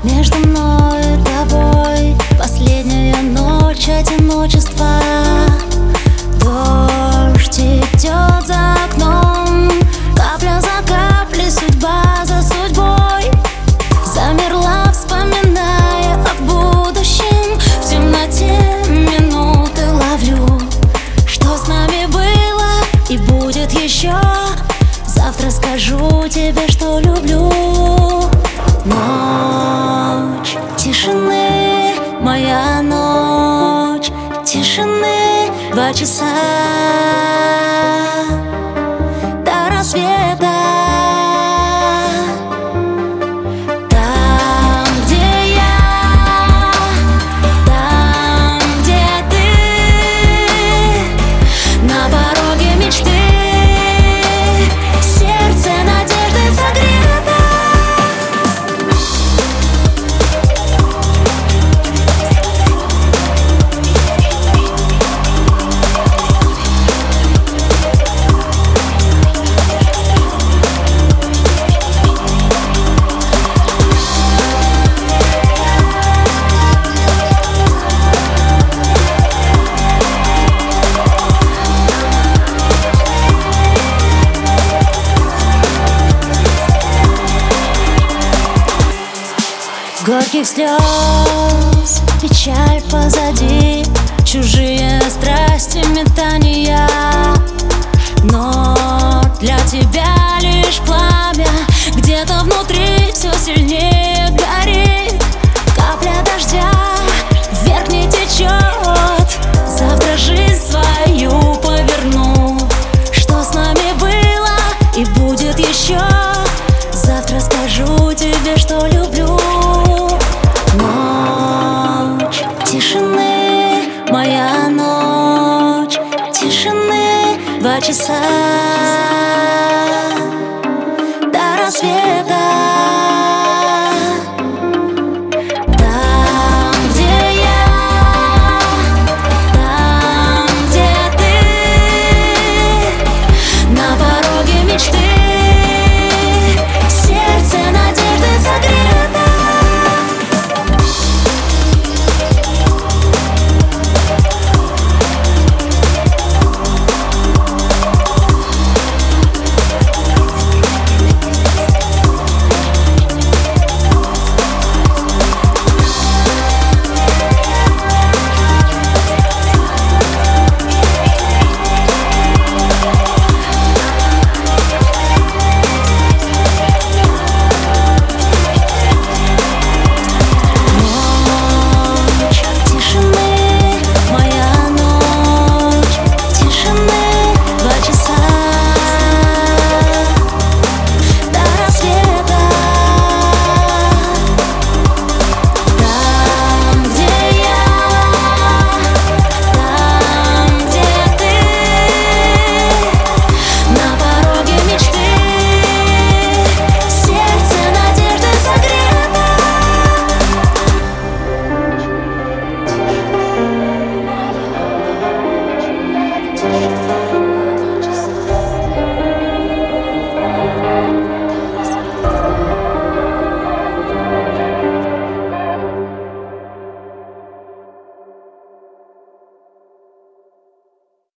Между мной и тобой последняя ночь одиночества. Дождь идет за окном, капля за каплей, судьба за судьбой. Замерла, вспоминая о будущем. В темноте минуты ловлю, что с нами было и будет еще. Завтра скажу тебе, что люблю. Ночь тишины, моя ночь тишины, 2 часа до рассвета. Там, где я, там, где ты, на пороге мечты, сердце надежды согрето. Горьких слез, печаль позади, чужие страсти, метания. Но для тебя лишь пламя, где-то внутри все сильнее горит. Капля дождя вверх не течет, завтра жизнь свою поверну. Что с нами было и будет еще, завтра скажу тебе, что люблю.